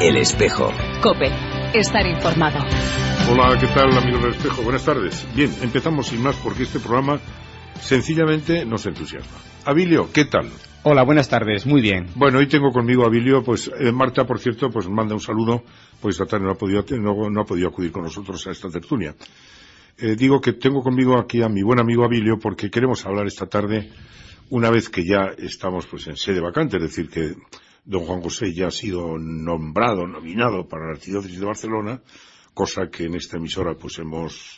El Espejo. COPE. Estar informado. Hola, ¿qué tal, amigos del Espejo? Buenas tardes. Bien, empezamos sin más porque este programa sencillamente nos entusiasma. Abilio, ¿qué tal? Hola, buenas tardes, muy bien. Bueno, hoy tengo conmigo a Abilio, pues Marta, por cierto, pues manda un saludo, pues esta tarde no ha podido acudir con nosotros a esta tertulia. Digo que tengo conmigo aquí a mi buen amigo Abilio porque queremos hablar esta tarde, una vez que ya estamos pues en sede vacante, es decir, que don Juan José ya ha sido nominado para la Archidiócesis de Barcelona, cosa que en esta emisora pues hemos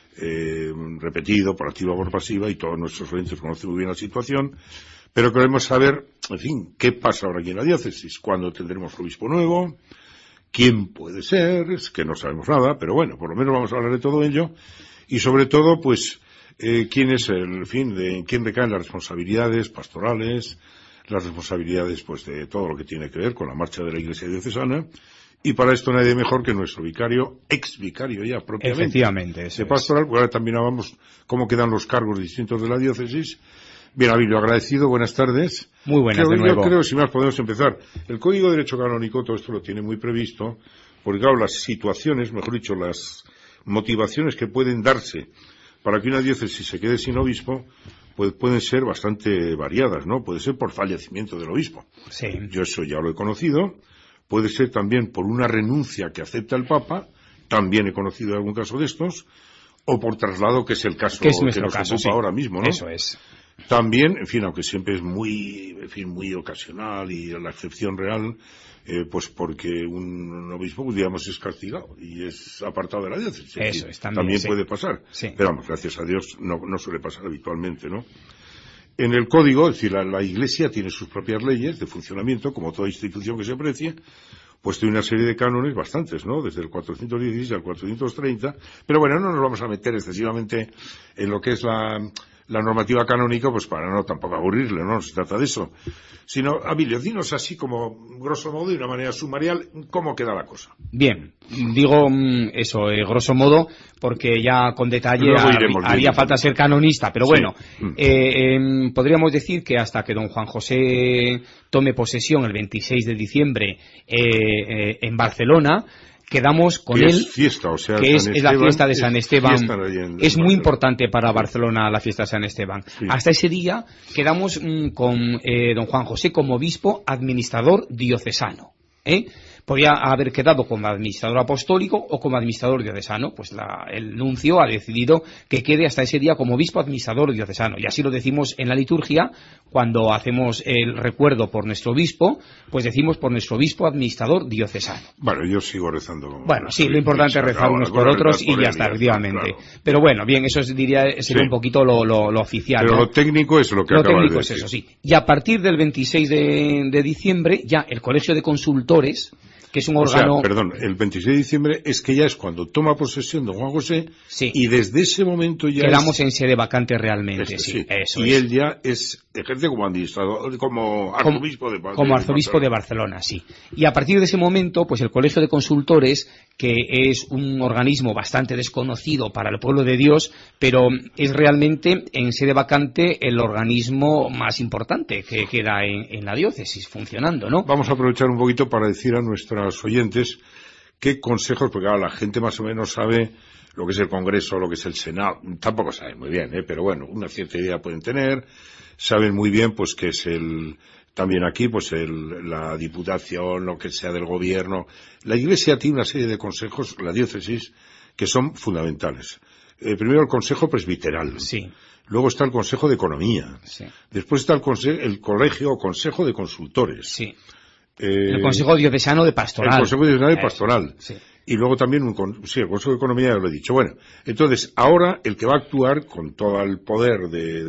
repetido por activa o por pasiva, y todos nuestros oyentes conocen muy bien la situación, pero queremos saber, en fin, qué pasa ahora aquí en la diócesis, cuándo tendremos obispo nuevo, quién puede ser, es que no sabemos nada, pero bueno, por lo menos vamos a hablar de todo ello, y sobre todo, pues, quién es en quién recaen las responsabilidades pastorales, las responsabilidades, pues, de todo lo que tiene que ver con la marcha de la Iglesia diocesana. Y para esto nadie mejor que nuestro vicario, ex vicario ya propiamente. Efectivamente, de pastoral, porque ahora también hablamos cómo quedan los cargos distintos de la diócesis. Bien, Abilio, agradecido, buenas tardes. Muy buenas, de nuevo. Yo creo, si más podemos empezar. El Código de Derecho Canónico, todo esto lo tiene muy previsto, porque claro, las situaciones, mejor dicho, las motivaciones que pueden darse para que una diócesis se quede sin obispo, pues pueden ser bastante variadas, ¿no? Puede ser por fallecimiento del obispo. Sí. Yo eso ya lo he conocido. Puede ser también por una renuncia que acepta el Papa, también he conocido algún caso de estos, o por traslado, que es el caso que nos ocupa ahora mismo, ¿no? Eso es. También, en fin, aunque siempre es muy ocasional y la excepción real, pues porque un obispo, pues, digamos, es castigado y es apartado de la diócesis. Eso es, también sí. Puede pasar. Sí. Pero vamos, gracias a Dios no suele pasar habitualmente, ¿no? En el Código, es decir, la Iglesia tiene sus propias leyes de funcionamiento, como toda institución que se aprecie, pues tiene una serie de cánones, bastantes, ¿no? Desde el 416 al 430, pero bueno, no nos vamos a meter excesivamente en lo que es la normativa canónica, pues para no tampoco aburrirle, no se trata de eso. Sino, Abilio, dinos así como, grosso modo, de una manera sumarial, cómo queda la cosa. Bien, digo eso, grosso modo, porque ya con detalle haría falta ser canonista, pero bueno, podríamos decir que hasta que don Juan José tome posesión el 26 de diciembre en Barcelona, quedamos con él, fiesta, o sea, que es la fiesta de San Esteban. Es muy importante para sí. Barcelona la fiesta de San Esteban. Sí. Hasta ese día quedamos con don Juan José como obispo administrador diocesano. Podía haber quedado como administrador apostólico o como administrador diocesano, pues el nuncio ha decidido que quede hasta ese día como obispo administrador diocesano, y así lo decimos en la liturgia cuando hacemos el recuerdo por nuestro obispo, pues decimos por nuestro obispo administrador diocesano. Bueno, yo sigo rezando. Bueno, sí, lo importante es rezar unos por otros y ya está, efectivamente. Claro. Pero bueno, bien, eso sería un poquito lo oficial. Pero ¿no? Lo técnico es lo que acabas de decir. Lo técnico es eso, sí. Y a partir del 26 de diciembre, ya el Colegio de Consultores, que es un órgano... el 26 de diciembre es que ya es cuando toma posesión don Juan José, sí. Y desde ese momento ya quedamos en sede vacante realmente, sí. Eso y es. Él ya ejerce como administrador, como arzobispo de Barcelona. Como arzobispo de Barcelona, sí. Y a partir de ese momento, pues el Colegio de Consultores, que es un organismo bastante desconocido para el pueblo de Dios, pero es realmente en sede vacante el organismo más importante que queda en la diócesis funcionando, ¿no? Vamos a aprovechar un poquito para decir a nuestros oyentes qué consejos, porque ahora la gente más o menos sabe lo que es el Congreso, lo que es el Senado, tampoco saben muy bien, pero bueno, una cierta idea pueden tener, saben muy bien pues que es también aquí pues la Diputación, lo que sea del Gobierno. La Iglesia tiene una serie de consejos, la diócesis, que son fundamentales. Primero el Consejo Presbiteral. Sí. Luego está el Consejo de Economía. Sí. Después está el Colegio o Consejo de Consultores. Sí. El Consejo Diocesano de Pastoral. El Consejo Diocesano de Pastoral. Sí. Y luego también el Consejo de Economía, ya lo he dicho. Bueno, entonces, ahora el que va a actuar con todo el poder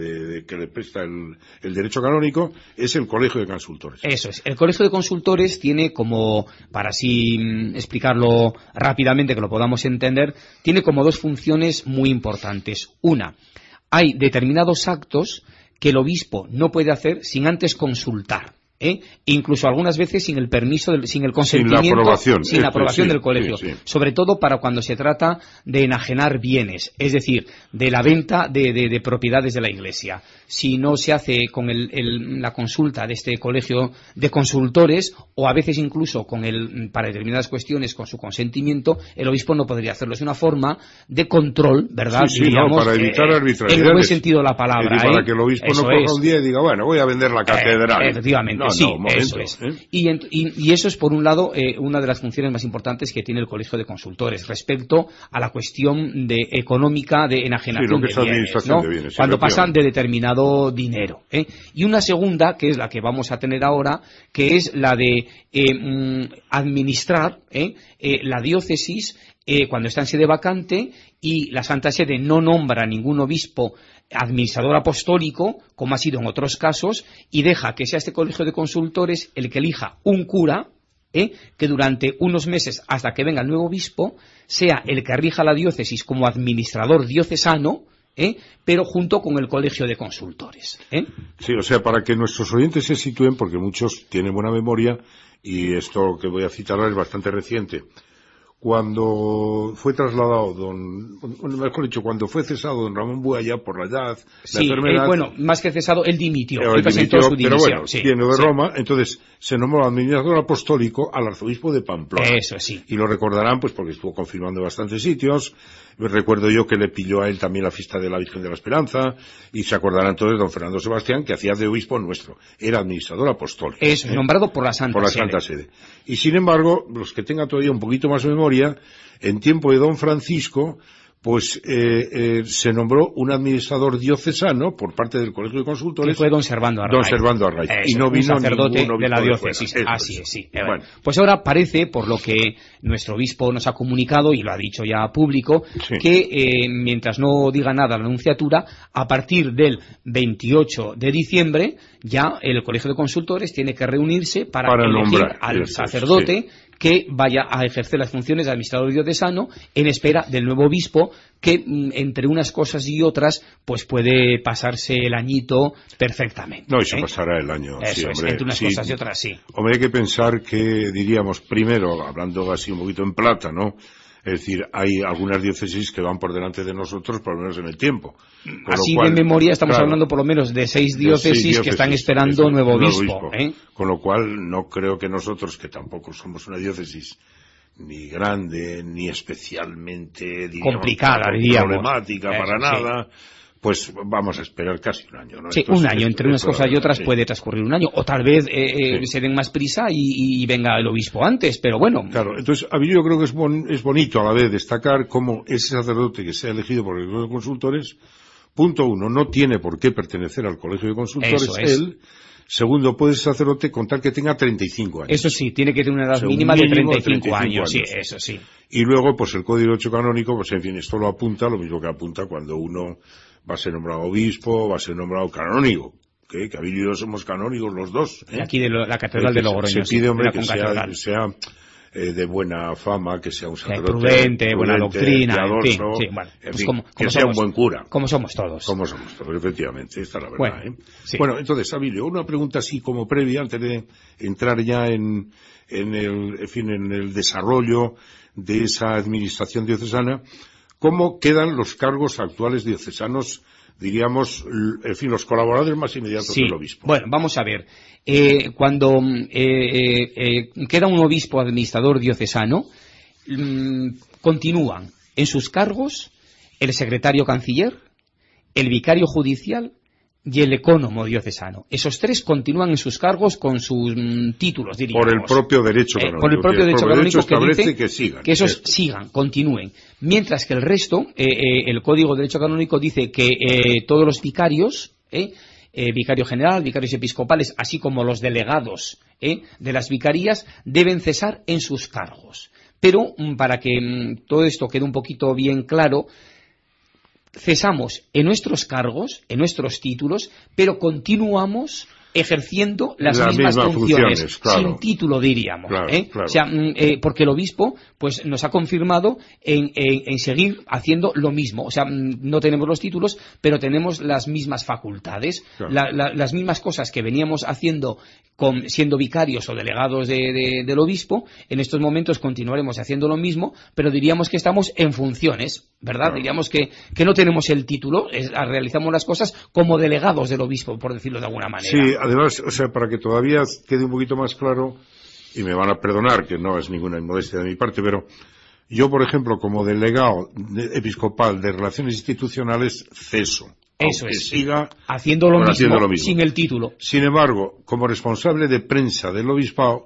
que le presta el derecho canónico es el Colegio de Consultores. Eso es. El Colegio de Consultores tiene como, para así explicarlo rápidamente, que lo podamos entender, tiene como dos funciones muy importantes. Una, hay determinados actos que el obispo no puede hacer sin antes consultar. Incluso algunas veces sin el permiso, sin el consentimiento, sin la aprobación del colegio, sobre todo para cuando se trata de enajenar bienes, es decir, de la venta de propiedades de la Iglesia. Si no se hace con la consulta de este colegio de consultores, o a veces incluso para determinadas cuestiones con su consentimiento, el obispo no podría hacerlo. Es una forma de control, ¿verdad? Sí, diríamos, para evitar arbitrariedades. En el buen sentido de la palabra. Para que el obispo no coja un día y diga, bueno, voy a vender la catedral. Efectivamente, eso es. Y eso es, por un lado, una de las funciones más importantes que tiene el colegio de consultores respecto a la cuestión económica de enajenación de bienes, ¿no? Cuando pasan de determinado dinero. Y una segunda, que es la que vamos a tener ahora, que es la de administrar la diócesis cuando está en sede vacante y la Santa Sede no nombra a ningún obispo administrador apostólico, como ha sido en otros casos, y deja que sea este colegio de consultores el que elija un cura, que durante unos meses, hasta que venga el nuevo obispo, sea el que rija la diócesis como administrador diocesano, pero junto con el colegio de consultores. Sí, o sea, para que nuestros oyentes se sitúen, porque muchos tienen buena memoria, y esto que voy a citar es bastante reciente. Cuando fue trasladado cuando fue cesado don Ramón Bualla por la edad, la enfermedad... más que cesado, él dimitió. Él presentó su dimisión. Pero bueno, viene de Roma, entonces se nombró administrador apostólico al arzobispo de Pamplona. Eso sí. Y lo recordarán, pues porque estuvo confirmando bastantes sitios. Recuerdo yo que le pilló a él también la fiesta de la Virgen de la Esperanza, y se acordarán entonces don Fernando Sebastián, que hacía de obispo nuestro. Era administrador apostólico. Eso, nombrado por la Santa Sede. Y sin embargo, los que tengan todavía un poquito más de memoria, en tiempo de don Francisco, pues se nombró un administrador diocesano por parte del Colegio de Consultores. Que fue don Servando Arraiz. Y no vino un sacerdote ningún de la diócesis. Así es, sí. Bueno. Pues ahora parece, por lo que nuestro obispo nos ha comunicado, y lo ha dicho ya público, que mientras no diga nada la Nunciatura, a partir del 28 de diciembre, ya el Colegio de Consultores tiene que reunirse para elegir al sacerdote que vaya a ejercer las funciones de administrador diocesano en espera del nuevo obispo, que entre unas cosas y otras pues puede pasarse el añito perfectamente. No, y se pasará el año. Eso es, entre unas cosas y otras, sí. Hombre, hay que pensar que, diríamos, primero, hablando así un poquito en plata, ¿no? Es decir, hay algunas diócesis que van por delante de nosotros, por lo menos en el tiempo. Así de memoria estamos hablando por lo menos de seis diócesis que están esperando nuevo obispo. Con lo cual no creo que nosotros, que tampoco somos una diócesis ni grande, ni especialmente complicada, diríamos, problemática para nada, pues vamos a esperar casi un año, ¿no? Sí, un año, entre unas cosas y otras puede transcurrir un año, o tal vez se den más prisa y venga el obispo antes, pero bueno. Claro, entonces yo creo que es bonito a la vez destacar cómo ese sacerdote que sea elegido por el Colegio de Consultores, punto uno, no tiene por qué pertenecer al Colegio de Consultores él. Segundo, puede ser sacerdote con tal que tenga 35 años. Eso sí, tiene que tener una edad mínima de 35 años. Sí, eso sí. Y luego, pues el Código de Derecho Canónico, pues en fin, esto lo apunta, lo mismo que apunta cuando uno va a ser nombrado obispo, va a ser nombrado canónigo. Que Abilio y yo somos canónigos los dos. Aquí de la Catedral de Logroño. Se pide, hombre, que sea de buena fama, que sea un sacerdote prudente, buena doctrina, piadoso, que sea un buen cura. Como somos todos. Como somos todos, efectivamente, esta es la verdad. Bueno, Bueno, entonces, Abilio, una pregunta así como previa, antes de entrar ya en el desarrollo de esa administración diocesana. ¿Cómo quedan los cargos actuales diocesanos, diríamos, en fin, los colaboradores más inmediatos del obispo? Bueno, vamos a ver. Cuando queda un obispo administrador diocesano, continúan en sus cargos el secretario canciller, el vicario judicial y el ecónomo diocesano. Esos tres continúan en sus cargos con sus títulos, diríamos. Por el propio derecho canónico. Por el propio derecho canónico establece que sigan. Que esos sigan, continúen. Mientras que el resto, el Código de Derecho Canónico dice que todos los vicarios, vicario general, vicarios episcopales, así como los delegados de las vicarías, deben cesar en sus cargos. Pero, para que todo esto quede un poquito bien claro, cesamos en nuestros cargos, en nuestros títulos, pero continuamos ejerciendo las mismas funciones claro. sin título, diríamos. Claro, claro. O sea, porque el obispo pues nos ha confirmado en seguir haciendo lo mismo. O sea, no tenemos los títulos, pero tenemos las mismas facultades, claro. las mismas cosas que veníamos haciendo siendo vicarios o delegados del obispo. En estos momentos continuaremos haciendo lo mismo, pero diríamos que estamos en funciones, ¿verdad? Claro. Diríamos que no tenemos el título, realizamos las cosas como delegados del obispo, por decirlo de alguna manera. Sí, además, o sea, para que todavía quede un poquito más claro, y me van a perdonar que no es ninguna inmodestia de mi parte, pero yo, por ejemplo, como delegado episcopal de Relaciones Institucionales, ceso. Eso es, siga haciendo lo mismo sin el título. Sin embargo, como responsable de prensa del obispado,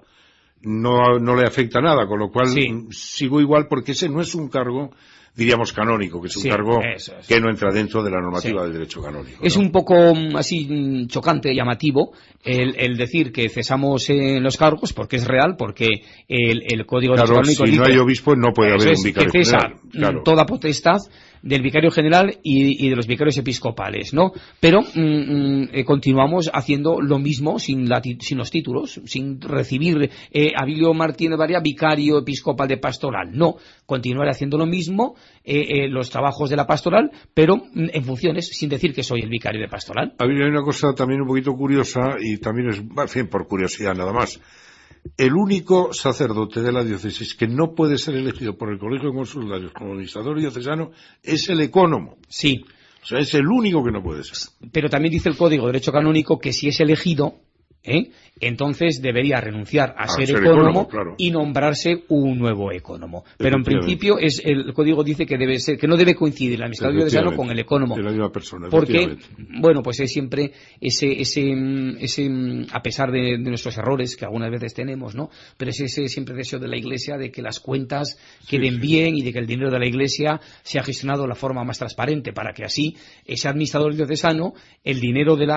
no le afecta nada, con lo cual sigo igual, porque ese no es un cargo, diríamos, canónico, que es un cargo que no entra dentro de la normativa del derecho canónico, ¿no? Es un poco así chocante, llamativo, el decir que cesamos en los cargos, porque es real, porque el Código Canónico si no hay obispo no puede haber un vicario que cesa general. Toda potestad del vicario general y de los vicarios episcopales, ¿no? Pero continuamos haciendo lo mismo sin los títulos, sin recibir Abilio Martínez Varia, vicario episcopal de pastoral. No, continuaré haciendo lo mismo, los trabajos de la pastoral, pero en funciones, sin decir que soy el vicario de pastoral. Abilio, hay una cosa también un poquito curiosa, y también es, en fin, por curiosidad nada más. El único sacerdote de la diócesis que no puede ser elegido por el Colegio de Consulados como administrador diocesano es el ecónomo. Sí. O sea, es el único que no puede ser. Pero también dice el Código de Derecho Canónico que si es elegido, entonces debería renunciar a ser ecónomo, claro, y nombrarse un nuevo ecónomo. Pero en principio el Código dice que debe ser, que no debe coincidir el administrador diocesano con el ecónomo. De la misma persona, porque, bueno, pues es siempre ese a pesar de nuestros errores que algunas veces tenemos, ¿no? Pero es ese siempre deseo de la Iglesia de que las cuentas queden bien y de que el dinero de la Iglesia sea gestionado de la forma más transparente, para que así ese administrador diocesano, el dinero de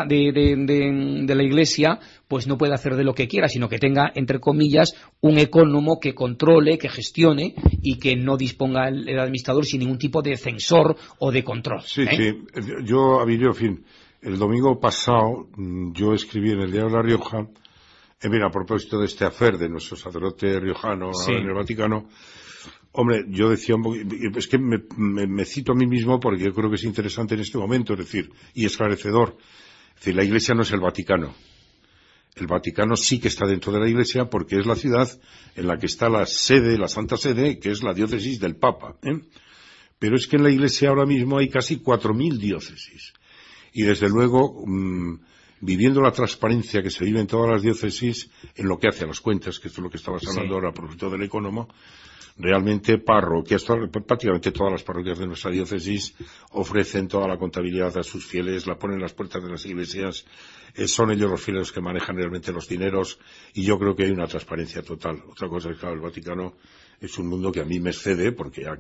la Iglesia, pues no puede hacer de lo que quiera, sino que tenga, entre comillas, un ecónomo que controle, que gestione y que no disponga el administrador sin ningún tipo de censor o de control. Sí. Yo, Abilio, en fin, el domingo pasado yo escribí en el Diario de La Rioja, a propósito de este afer de nuestro sacerdote riojano en el Vaticano. Hombre, yo decía, es que me cito a mí mismo porque yo creo que es interesante en este momento, es decir, y esclarecedor. Es decir, la Iglesia no es el Vaticano. El Vaticano sí que está dentro de la Iglesia porque es la ciudad en la que está la sede, la Santa Sede, que es la diócesis del Papa, Pero es que en la Iglesia ahora mismo hay casi 4.000 diócesis. Y desde luego, viviendo la transparencia que se vive en todas las diócesis, en lo que hace a las cuentas, que esto es lo que estabas hablando ahora a propósito del ecónomo, realmente prácticamente todas las parroquias de nuestra diócesis ofrecen toda la contabilidad a sus fieles, la ponen en las puertas de las iglesias, son ellos los fieles que manejan realmente los dineros, y yo creo que hay una transparencia total. Otra cosa es que, claro, el Vaticano es un mundo que a mí me excede, porque ya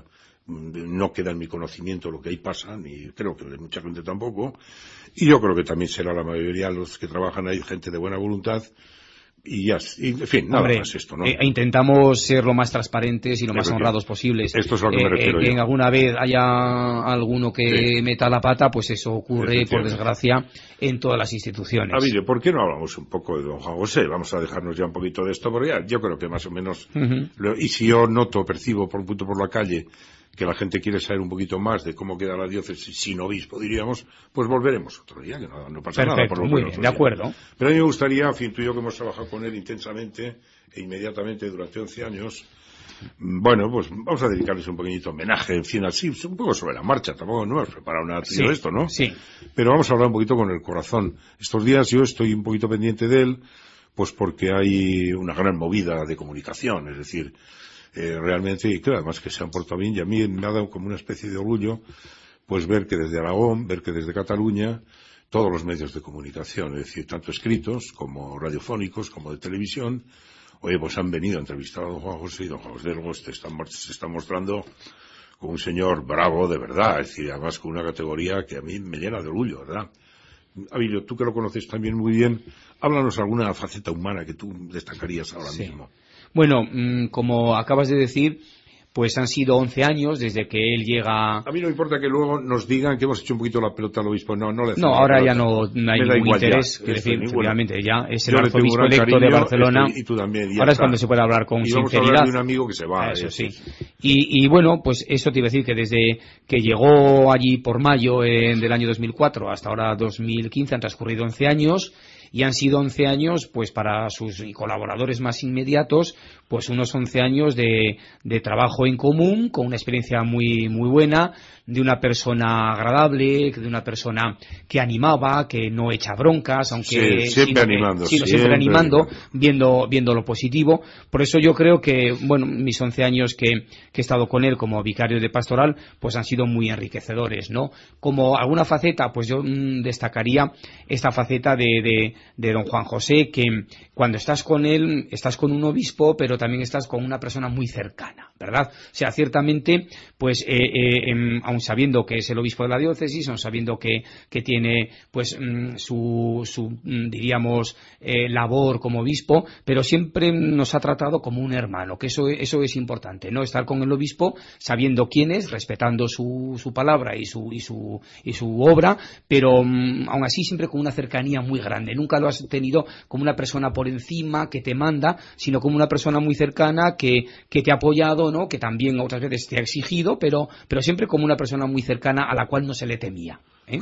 no queda en mi conocimiento lo que ahí pasa, ni creo que de mucha gente tampoco, y yo creo que también será la mayoría los que trabajan ahí gente de buena voluntad. Y en fin, nada más esto, ¿no? Intentamos ser lo más transparentes y lo más honrados posibles. Esto es a lo que me refiero yo. En alguna vez haya alguno que meta la pata, pues eso ocurre, por desgracia, en todas las instituciones. Abilio, ¿por qué no hablamos un poco de don Juan José? Vamos a dejarnos ya un poquito de esto, porque ya yo creo que más o menos, y si yo percibo por un punto por la calle, que la gente quiere saber un poquito más de cómo queda la diócesis sin obispo, diríamos, pues volveremos otro día, que no pasa nada. Perfecto, muy bien, de acuerdo. Pero a mí me gustaría, en fin, tú y yo que hemos trabajado con él intensamente e inmediatamente durante 11 años, bueno, pues vamos a dedicarles un pequeñito homenaje, en fin, así, un poco sobre la marcha, tampoco no hemos preparado nada de esto, ¿no? Sí. Pero vamos a hablar un poquito con el corazón. Estos días yo estoy un poquito pendiente de él, pues porque hay una gran movida de comunicación, es decir, realmente, y claro, además que se han portado bien, y a mí me ha dado como una especie de orgullo, pues ver que desde Aragón, ver que desde Cataluña, todos los medios de comunicación, es decir, tanto escritos como radiofónicos, como de televisión, pues han venido a entrevistar a don Juan José, y don Juan José luego se está mostrando como un señor bravo de verdad, es decir, además con una categoría que a mí me llena de orgullo, ¿verdad? Abilio, tú que lo conoces también muy bien, háblanos alguna faceta humana que tú destacarías ahora mismo. Bueno, como acabas de decir, pues han sido 11 años desde que él llega. A mí no me importa que luego nos digan que hemos hecho un poquito la pelota al obispo. No le No, ahora ya no hay ningún interés. Quiero decir, efectivamente, ya es el arzobispo electo de Barcelona. Y tú también. Ahora es cuando se puede hablar con sinceridad. Vamos a hablar de un amigo que se va. Eso sí. Y bueno, pues eso te iba a decir que desde que llegó allí por mayo del año 2004 hasta ahora 2015 han transcurrido 11 años. Y han sido 11 años, pues para sus colaboradores más inmediatos, pues unos 11 años de trabajo en común, con una experiencia muy buena, de una persona agradable, de una persona que animaba, que no echa broncas, aunque siempre animando, siempre animando, viendo lo positivo. Por eso yo creo que, bueno, mis 11 años que he estado con él como vicario de pastoral, pues han sido muy enriquecedores, ¿no? Como alguna faceta, pues yo destacaría esta faceta de don Juan José, que cuando estás con él, estás con un obispo, pero también estás con una persona muy cercana, ¿verdad? O sea, ciertamente, pues, aun sabiendo que es el obispo de la diócesis, aun sabiendo que tiene, pues, diríamos, labor como obispo, pero siempre nos ha tratado como un hermano, que eso es importante, ¿no? Estar con el obispo sabiendo quién es, respetando su palabra y su obra, pero aun así siempre con una cercanía muy grande. Nunca lo has tenido como una persona por encima que te manda, sino como una persona muy cercana que te ha apoyado, ¿no? Que también otras veces te ha exigido, pero siempre como una persona muy cercana a la cual no se le temía.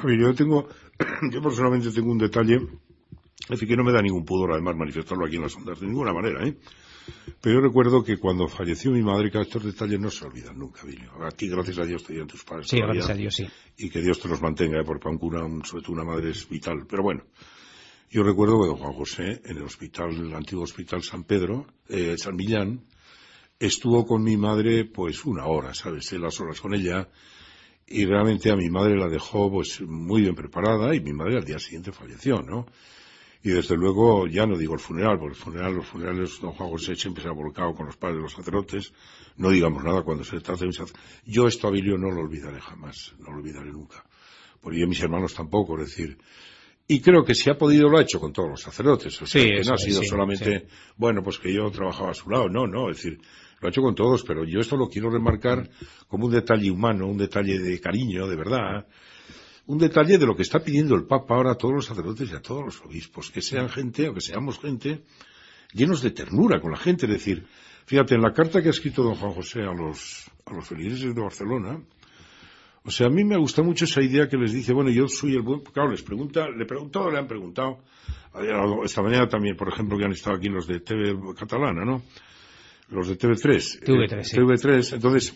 Yo personalmente tengo un detalle, es decir, que no me da ningún pudor además manifestarlo aquí en las ondas, de ninguna manera, Pero yo recuerdo que cuando falleció mi madre, que estos detalles no se olvidan nunca, Vilio. A ti, gracias a Dios, te dieron tus padres. Sí, gracias a Dios, sí. Y que Dios te los mantenga, porque sobre todo una madre es vital. Pero bueno, yo recuerdo que don Juan José, en el antiguo hospital San Pedro, San Millán, estuvo con mi madre, pues, una hora, ¿sabes? Las horas con ella, y realmente a mi madre la dejó, pues, muy bien preparada, y mi madre al día siguiente falleció, ¿no? Y desde luego, ya no digo el funeral, porque los funerales, don Juan José siempre se ha volcado con los padres de los sacerdotes, no digamos nada cuando se trata de un sacerdote. Yo esto, Abilio, no lo olvidaré jamás, no lo olvidaré nunca. Porque yo y mis hermanos tampoco, es decir, y creo que si ha podido lo ha hecho con todos los sacerdotes, o sea, que no ha sido solamente, bueno, pues que yo trabajaba a su lado, no, es decir, lo ha hecho con todos, pero yo esto lo quiero remarcar como un detalle humano, un detalle de cariño, de verdad, un detalle de lo que está pidiendo el Papa ahora a todos los sacerdotes y a todos los obispos, que sean gente, o que seamos gente, llenos de ternura con la gente. Es decir, fíjate, en la carta que ha escrito don Juan José a los feligreses de Barcelona, o sea, a mí me gusta mucho esa idea que les dice, bueno, yo soy el buen, claro, le han preguntado, esta mañana también, por ejemplo, que han estado aquí los de TV catalana, ¿no? Los de TV3. TV3, entonces,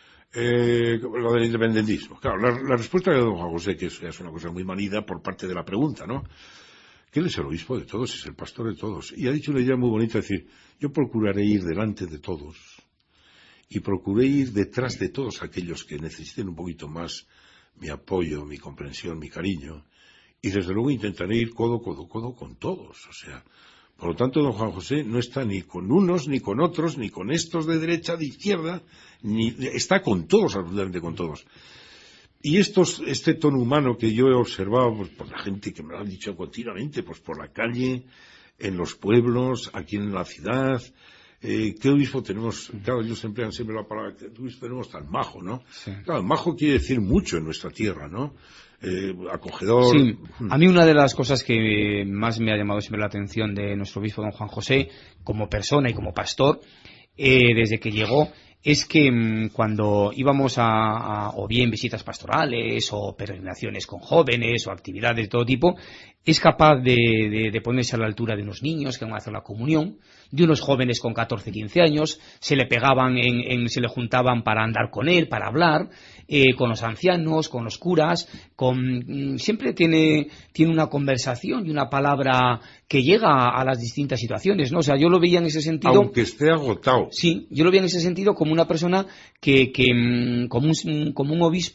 lo del independentismo. Claro, la respuesta de don Juan José, que es una cosa muy manida por parte de la pregunta, ¿no? Que él es el obispo de todos, es el pastor de todos. Y ha dicho una idea muy bonita, es decir, yo procuraré ir delante de todos y procuré ir detrás de todos aquellos que necesiten un poquito más mi apoyo, mi comprensión, mi cariño, y desde luego intentaré ir codo con todos. O sea, por lo tanto, don Juan José no está ni con unos, ni con otros, ni con estos de derecha, de izquierda, está con todos, absolutamente con todos. Y este tono humano que yo he observado, pues, por la gente que me lo han dicho continuamente, pues por la calle, en los pueblos, aquí en la ciudad. ¿Qué obispo tenemos? Claro, ellos emplean siempre la palabra, ¿qué obispo tenemos tan majo, no? Sí. Claro, majo quiere decir mucho en nuestra tierra, ¿no? Acogedor. Sí, a mí una de las cosas que más me ha llamado siempre la atención de nuestro obispo don Juan José, como persona y como pastor, desde que llegó, es que cuando íbamos o bien visitas pastorales o peregrinaciones con jóvenes o actividades de todo tipo, es capaz de ponerse a la altura de unos niños que van a hacer la comunión, de unos jóvenes con 14, 15 años, se le pegaban, se le juntaban para andar con él, para hablar, con los ancianos, con los curas, siempre tiene una conversación y una palabra que llega a las distintas situaciones, ¿no? O sea, yo lo veía en ese sentido. Aunque esté agotado. Sí, yo lo veía en ese sentido como una persona como un obispo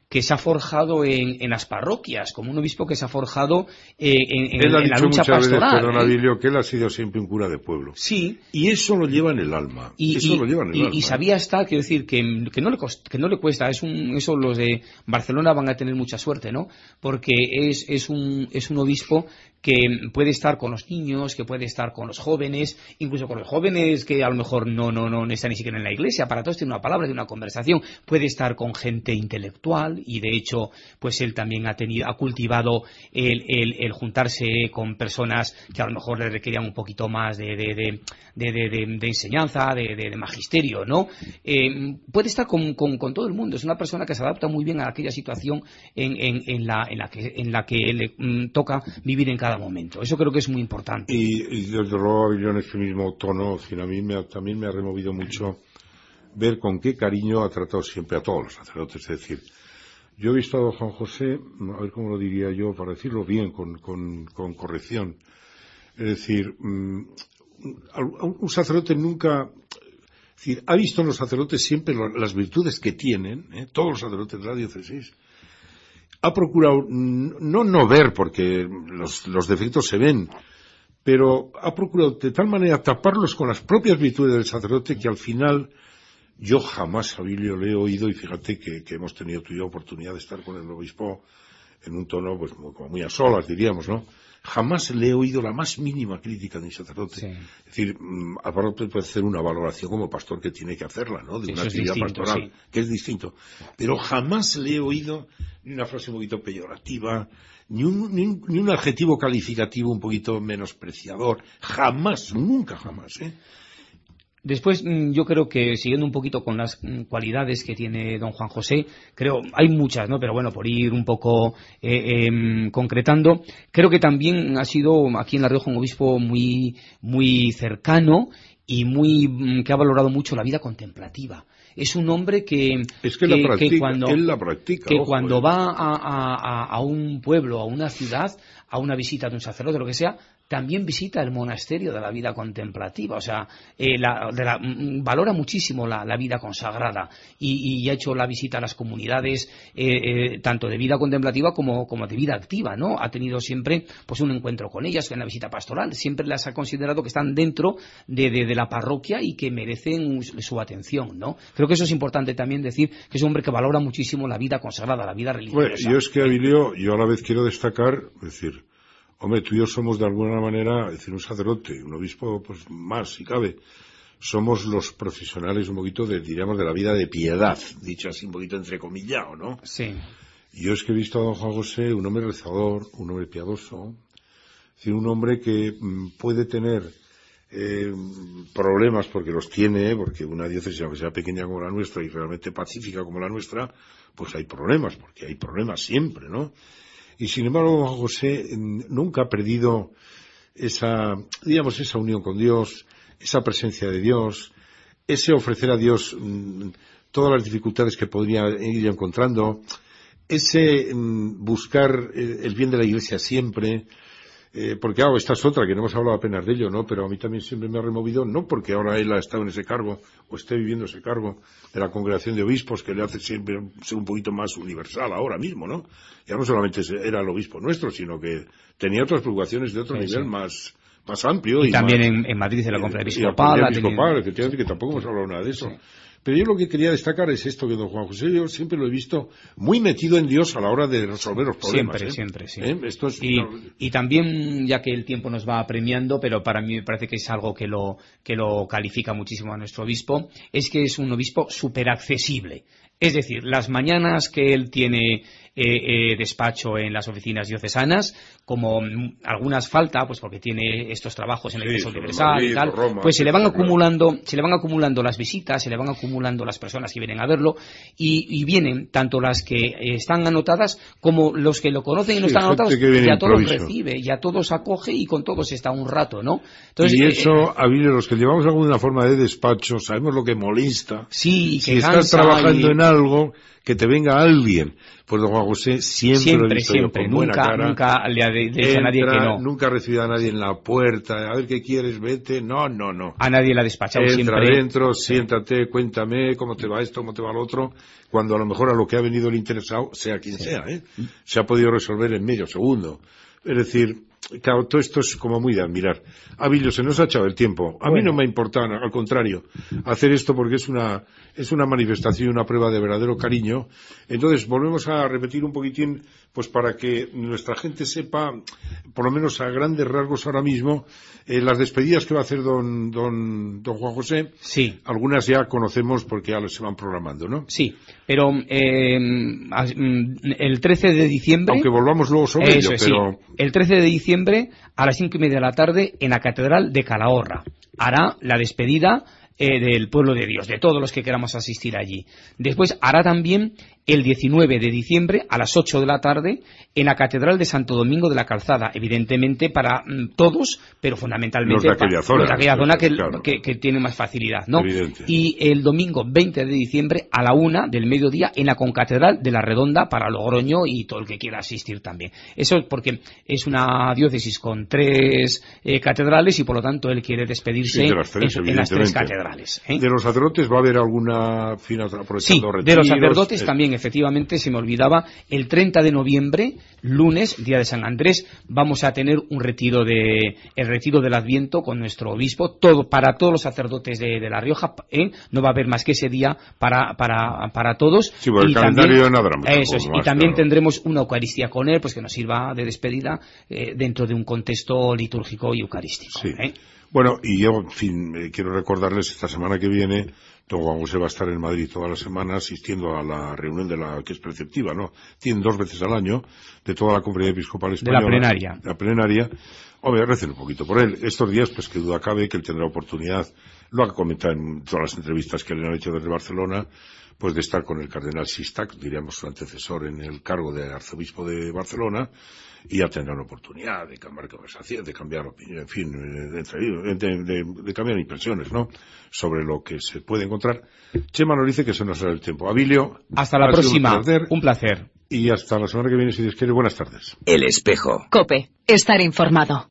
que se ha forjado en las parroquias, como un obispo que se ha forjado en la lucha pastoral. Él ha dicho muchas veces, Abilio, que él ha sido siempre un cura de pueblo. Sí. Y eso lo lleva en el alma. Y sabía estar, quiero decir, que no le cuesta. Eso los de Barcelona van a tener mucha suerte, ¿no? Porque es un obispo que puede estar con los niños, que puede estar con los jóvenes, incluso con los jóvenes que a lo mejor no están ni siquiera en la iglesia, para todos tiene una palabra, tiene una conversación, puede estar con gente intelectual, y de hecho, pues él también ha cultivado el juntarse con personas que a lo mejor le requerían un poquito más de enseñanza, de magisterio, ¿no? Puede estar con todo el mundo, es una persona que se adapta muy bien a aquella situación en la que le toca vivir en cada momento. Eso creo que es muy importante. Y desde luego, yo en este mismo tono, también me ha removido mucho ver con qué cariño ha tratado siempre a todos los sacerdotes. Es decir, yo he visto a don Juan José, a ver cómo lo diría yo, para decirlo bien, con corrección. Es decir, un sacerdote nunca... Es decir, ha visto en los sacerdotes siempre las virtudes que tienen, todos los sacerdotes de la diócesis. Ha procurado no ver, porque los defectos se ven, pero ha procurado de tal manera taparlos con las propias virtudes del sacerdote que al final yo jamás, Abilio, le he oído, y fíjate que hemos tenido tú y yo oportunidad de estar con el obispo en un tono pues como muy a solas, diríamos, ¿no? Jamás le he oído la más mínima crítica de un sacerdote. Sí. Es decir, aparte puede hacer una valoración como pastor que tiene que hacerla, ¿no? De una actividad pastoral, que es distinto. Pero jamás le he oído ni una frase un poquito peyorativa, ni un adjetivo calificativo un poquito menospreciador. Jamás, nunca jamás, ¿eh? Después, yo creo que, siguiendo un poquito con las cualidades que tiene don Juan José, hay muchas, ¿no? Pero bueno, por ir un poco concretando, creo que también ha sido aquí en La Rioja un obispo muy, muy cercano y que ha valorado mucho la vida contemplativa. Es un hombre que cuando va a un pueblo, a una ciudad, a una visita de un sacerdote, lo que sea, también visita el monasterio de la vida contemplativa, o sea, valora muchísimo la vida consagrada y ha hecho la visita a las comunidades tanto de vida contemplativa como de vida activa, ¿no? Ha tenido siempre pues un encuentro con ellas en la visita pastoral, siempre las ha considerado que están dentro de la parroquia y que merecen su atención, ¿no? Creo que eso es importante también decir, que es un hombre que valora muchísimo la vida consagrada, la vida religiosa. Bueno, yo es que, Abilio, yo a la vez quiero destacar, es decir, hombre, tú y yo somos de alguna manera, es decir, un sacerdote, un obispo, pues más, si cabe. Somos los profesionales un poquito diríamos, de la vida de piedad, dicho así un poquito entrecomillado, ¿no? Sí. Yo es que he visto a don Juan José un hombre rezador, un hombre piadoso, es decir, un hombre que puede tener problemas, porque los tiene, porque una diócesis, aunque sea pequeña como la nuestra y realmente pacífica como la nuestra, pues hay problemas, porque hay problemas siempre, ¿no? Y sin embargo, Juan José nunca ha perdido esa unión con Dios, esa presencia de Dios, ese ofrecer a Dios todas las dificultades que podría ir encontrando, ese buscar el bien de la Iglesia siempre, porque esta es otra, que no hemos hablado apenas de ello, ¿no? Pero a mí también siempre me ha removido, no porque ahora él ha estado en ese cargo, o esté viviendo ese cargo de la congregación de obispos, que le hace siempre ser un poquito más universal ahora mismo, ¿no? Ya no solamente era el obispo nuestro, sino que tenía otras preocupaciones de otro nivel más amplio. Y también en Madrid en la conferencia episcopal. Efectivamente, que tampoco hemos hablado nada de eso. Sí. Pero yo lo que quería destacar es esto, que don Juan José yo siempre lo he visto muy metido en Dios a la hora de resolver los problemas. Siempre, sí. Esto es y también, ya que el tiempo nos va apremiando, pero para mí me parece que es algo que lo califica muchísimo a nuestro obispo, es que es un obispo súper accesible. Es decir, las mañanas que él tiene despacho en las oficinas diocesanas, como algunas falta, pues porque tiene estos trabajos en la Iglesia Universal Madrid, y tal, Roma, pues se le van acumulando las visitas, se le van acumulando las personas que vienen a verlo, y vienen tanto las que están anotadas como los que lo conocen y no están anotados, y a todos recibe, y a todos acoge, y con todos está un rato, ¿no? Entonces, y eso, los que llevamos alguna forma de despacho, sabemos lo que molesta. Sí, si estás trabajando en algo, que te venga alguien. Pues don Juan Juan José siempre lo he visto yo con buena cara. Nunca le ha dicho a nadie que no. Nunca ha recibido a nadie en la puerta, a ver qué quieres, vete. No. A nadie le ha despachado Entra siempre. Entra adentro, siéntate, cuéntame cómo te va esto, cómo te va lo otro, cuando a lo mejor a lo que ha venido el interesado, sea quien sea, se ha podido resolver en medio segundo. Es decir, claro, todo esto es como muy de admirar. Abilio, se nos ha echado el tiempo. A mí no me ha importado, al contrario, hacer esto porque es una manifestación, una prueba de verdadero cariño. Entonces, volvemos a repetir un poquitín, pues para que nuestra gente sepa, por lo menos a grandes rasgos ahora mismo, las despedidas que va a hacer don Juan José. Sí. Algunas ya conocemos porque ya se van programando, ¿no? Sí, pero el 13 de diciembre... Aunque volvamos luego sobre ello, pero... Sí. El 13 de diciembre, a las 5:30 de la tarde, en la Catedral de Calahorra, hará la despedida del pueblo de Dios, de todos los que queramos asistir allí. Después hará también el 19 de diciembre a las 8 de la tarde en la Catedral de Santo Domingo de la Calzada, evidentemente para todos, pero fundamentalmente los de aquella zona, que tiene más facilidad, ¿no? Evidente. Y el domingo 20 de diciembre a la 1 del mediodía en la Concatedral de la Redonda para Logroño y todo el que quiera asistir también. Eso es porque es una diócesis con 3 catedrales y por lo tanto él quiere despedirse en las 3 catedrales. ¿De los sacerdotes va a haber alguna fin aprovechando sí, retiros? De los sacerdotes también, efectivamente, se me olvidaba, el 30 de noviembre, lunes, día de San Andrés, vamos a tener el retiro del Adviento con nuestro obispo, para todos los sacerdotes de La Rioja, no va a haber más que ese día para todos. Sí, porque el calendario no habrá mucho. Eso es, y también tendremos una Eucaristía con él, pues que nos sirva de despedida dentro de un contexto litúrgico y eucarístico. Sí. Bueno, y yo, en fin, quiero recordarles, esta semana que viene, don Juan José va a estar en Madrid toda la semana asistiendo a la reunión que es preceptiva, ¿no? Tienen 2 veces al año, de toda la Conferencia Episcopal Española. De la plenaria. Hombre, recen un poquito por él. Estos días, pues que duda cabe que él tendrá oportunidad, lo ha comentado en todas las entrevistas que le han hecho desde Barcelona, pues de estar con el cardenal Sistac, diríamos su antecesor en el cargo de arzobispo de Barcelona, y ya tendrán oportunidad de cambiar conversación, de cambiar opinión, en fin, de cambiar impresiones, ¿no? Sobre lo que se puede encontrar. Chema nos dice que se nos hará el tiempo. Abilio, hasta la próxima. Un placer. Y hasta la semana que viene, si Dios quiere. Buenas tardes. El Espejo. COPE. Estar informado.